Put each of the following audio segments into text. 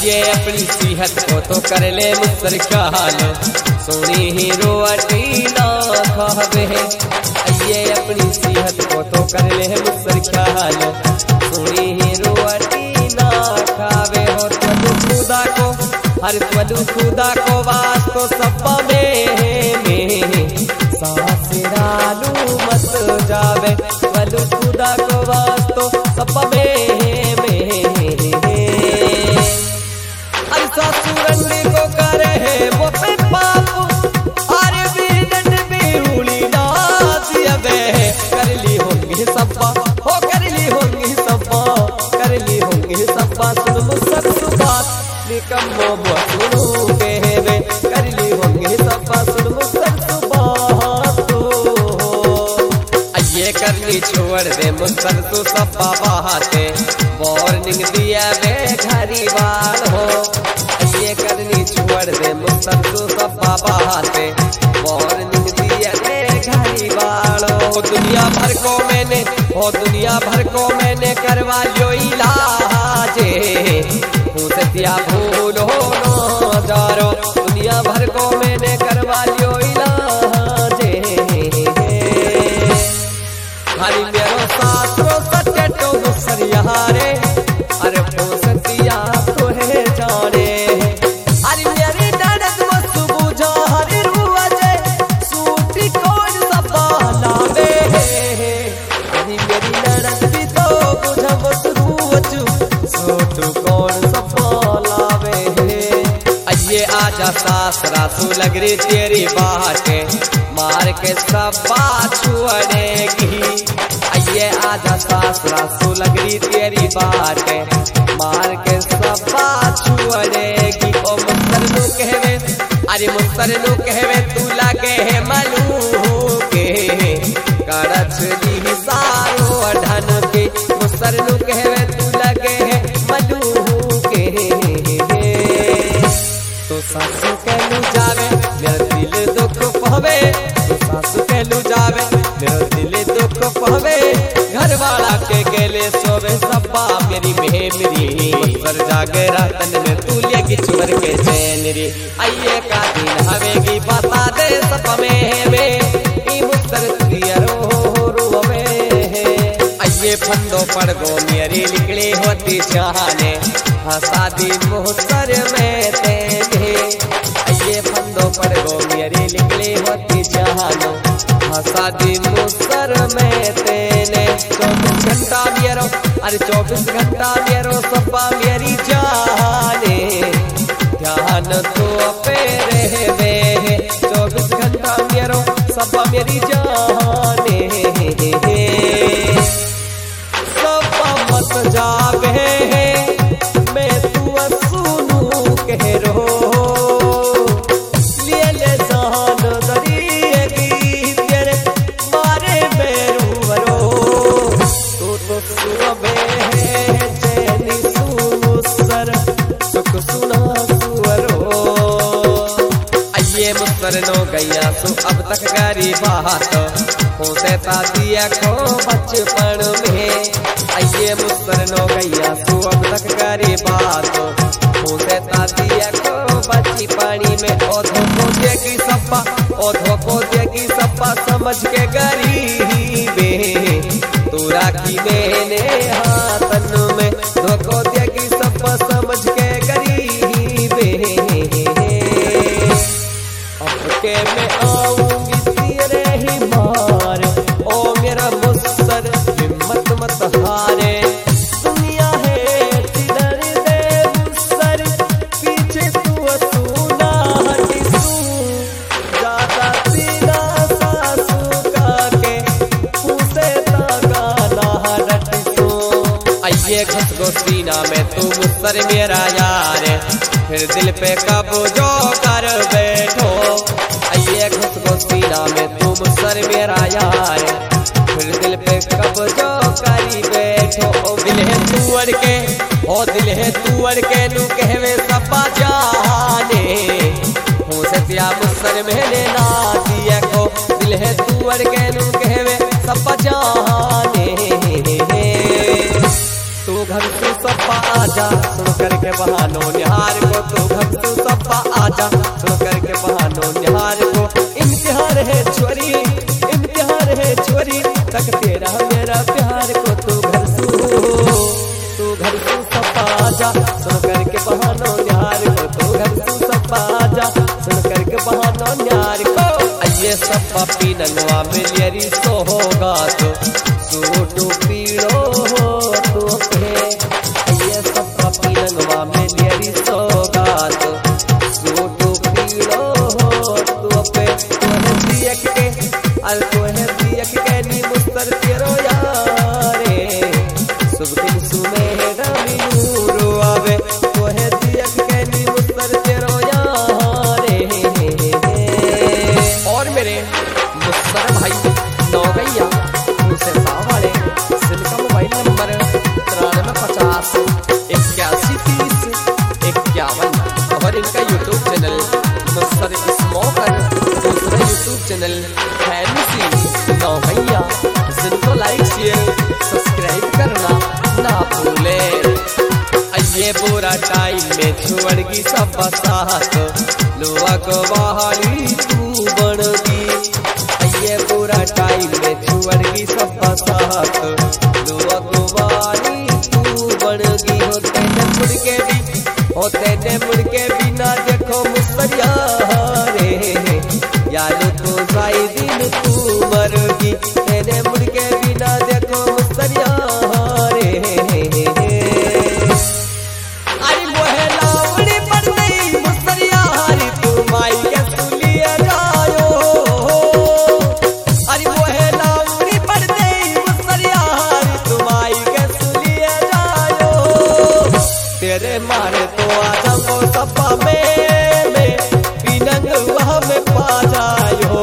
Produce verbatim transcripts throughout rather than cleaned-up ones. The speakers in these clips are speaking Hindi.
ये अपनी सेहत को तो कर ले मुसर ख्याल, सोनी ही रोटी ना खावे। ये अपनी सेहत को तो कर ले मुसर ख्याल, सोनी ही रोटी ना खावे। हो तू खुदा को हर तू खुदा को वास्तो सपा में में सांस डालू मत जावे। वलू खुदा को वास्तो सपा में में अरे सासुरंडी को करे वो पे पाप, अरे बीडन बेहुली ना दियावे। कर ली होंगी सपा हो कर ली होंगी सपा, कर ली होंगी सपा सुन मुसर सुबात निकम्मो सुनू कहवे। कर ली होंगी सपा सुन मुसर सुबात ये करनी छोड़ दे मुसर तू सपा बाते। वार्निंग दिया वे घरी वाल हो, ये करनी छोड़ दे मुसर तू सपा बाते। वार्निंग दिया वे घरी वाल हो। दुनिया भर को मैंने हो दुनिया भर को मैंने करवा लियो इलाजे, पूछतिया भूल हो न जारो। दुनिया भर को मैंने करवा लियो इलाजे, हरी मेरो सासरो सटे तो मुसर यहारे। अरे पूछतिया तो है जाने, हरी मेरी डरद मत बुझा हरी रुआजे। सूटी कौन सपा लावे, हरी मेरी डरद भी तो बुझा मत रुआजू। सूटू कौन सपा लावे। ये आजा सासरा सु लग रही तेरी बाटे, मार के सपा छुड़ेगी। ये आजा सासरा सु लग रही तेरी बाटे, मार के सपा छुड़ेगी। ओ मुसर नु कहवे अरे मुसर नु कहवे तू लगे है मलू के करछ दी सारो ढन के। मुसर नु कहवे तू लगे है मलू के, तो सासु कहलू जावे मेरा दिल दुख पहवे। तो सासु कहलू जावे मेरा दिल दुख पहवे। घर वाला के गेले सोवे सपा मेरी मेहमरी। मुसर जागे रातन में तू लेगी चुवर के चैन रे। आइए का दिन हवेगी बता दे सपा में में मुसर तियरो रोवे। आइए फंदो पड़ गो मेरी निकली होती चाहने, शादी मुसर में तेरे। ये फंदो पड़ गो मेरी निकली होती जहानो, शादी मुसर में तेने। चौबीस घंटा मेरो अरे चौबीस घंटा मेरो सपा मेरी जाने, ध्यान तो पे रहवे। चौबीस घंटा मेरो सपा मेरी जाने, सपा मत जावे मैं तू सुनू कह रो। लिए ले जान दरिएगी तेरे मारे मेरू वरो। तू तो सुबे है चैनी सुसर सुख सुना सुवरो। ये मुसर नो गैया सु अब तक करी बात, होते तादिया को बचपन में। ये मुसर नो गैया सु अब तक करी बात, होते तादिया को बची पानी में। ओधो को देगी सपा ओधो को देगी सपा समझ के गरीबे। तू राखी मैंने हाथन में धोको देगी सपा समझ के गरीबे। अब के मैं आऊंगी तेरे ही मार, ओ मेरा मुसर हिम्मत मत हारे। दुनिया है जिधर दे मुसर, पीछे तू सुना हटी तू। ज्यादा सीधा सासू का के पूसे तागा ना हटी तू। आइए घुस गो सीना में तू मुसर मेरा यार, फिर दिल पे कब्जो कर बैठो। आइए घुस गो सीना में तू मुसर मेरा यार, फिर दिल पे कब्जो करी बैठो। ओ दिल है तुअर के ओ दिल है तुअर के नू कहवे सपा जाने। हो सतिया मुसर मैंने ना दिया को, दिल है तुअर के नू कहवे सपा जाने। तू घर से सपा जा सुन करके बहानो निहार को तू घटू सब्बा आजा सुन करके बहानो निहार को इम्तिहान है छोरी इम्तिहान है छोरी तक तेरा मेरा प्यार को तू घर तू घर तू सब्बा आजा सुन करके बहानो निहार को तू घर तू सब्बा आजा सुन करके बहानो निहार को ये सब्बा पीनंगवा मिलियरी सो होगा तो सूटू पीड़ो हो तो पे ये सब्बा पीनंगवा मिलियरी सो होगा तो सूटू पीड़ो हो तो पे तोहे दियक के अल तोहे दियक के नी मुस्तर तेरो यारे शुभ दिन सुमेरा मिलूरो आवे तोहे दियक के नी मुस्तर तेरो यारे और मेरे मुस्तर भाई नौगैया उनसे वाले जिनका मोबाइल नंबर तिरानवे पचास इक्यासी तीस इक्यावन और इनका यूट्यूब चैनल मुस्तर स्मोकर दूसरा यूट्यूब चैनल फैंसी नौगैया जिनको लाइक शेयर सब्सक्राइब करना ना भूले। ये बुरा टाइम में छुड़गी सब साथ लोआ को बहाली तू बनगी ये बुरा टाइम में छुड़गी सब साथ लोआ को बहाली तू बनगी होते ने मुड़ के भी होते ने मुड़ के भी ना देखो मुस्तरिया रे यार तो साई दिन तू मरगी तेने मुड़ के भी ना देखो मुस्तरिया रे तेरे मारे तो आ जाओ सपा में में पीनंग वहाँ में पा जायो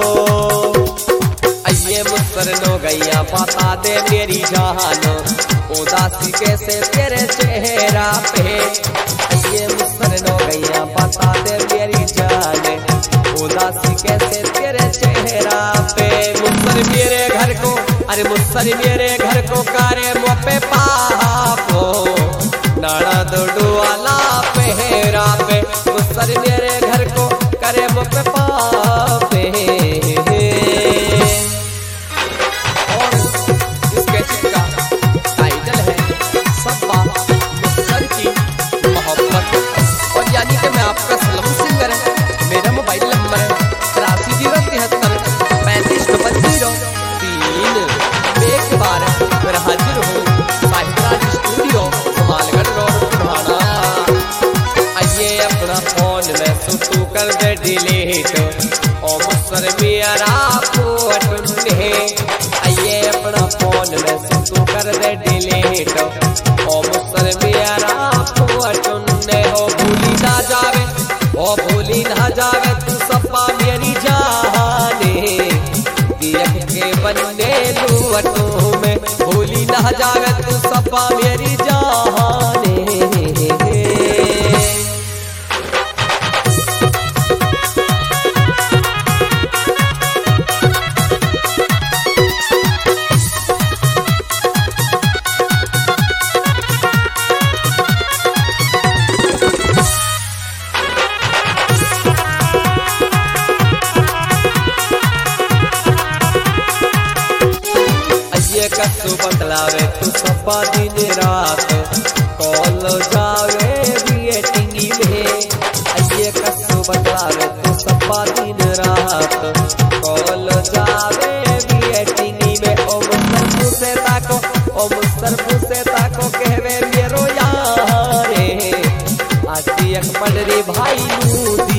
ये मुस्तर नो गैया बता दे मेरी जान उदासी कैसे तेरे चेहरा पे ये मुस्तर नो गैया बता दे मेरी जान उदासी कैसे तेरे चेहरा पे मुस्तर मेरे घर को अरे मुस्तर मेरे घर को कारे मुँह पे पापो नाना दो वाला पहरा पे मुस्तर मेरे घर को करे मुझ पापे और इसके का टाइटल है सब्बा मुस्तर की मोहब्बत और यानी कि मैं आपका सलम सिंगर मेरा मोबाइल नंबर है तिरासी जीरो तिहत्तर पैंतीस डबल जीरो तीन एक बार फिर हाजिर हूँ साहिबराज स्टूडियो अपना फोन में सुतू कर दे डिलीट और मुस्तर मेरा फोटो आइए अपना फोन में सुतू कर दे डिलीट और मुस्तर मेरा फोटो हो भूली ना जावे ओ भूली ना जावे तू सपा मेरी जाने दियक के बनने लुवटों में भूली ना जावे तू सपा मेरी जाने कसू बतलावे तू सपा दिन रात कॉल जावे वेटिंगी में ये कसू बतलावे तू सपा दिन रात कॉल जावे वेटिंगी में ओ मुस्तर पूसे ताको ओ मुस्तर पूसे ताको कहवे मेरो यारे आती एक पडरी भाई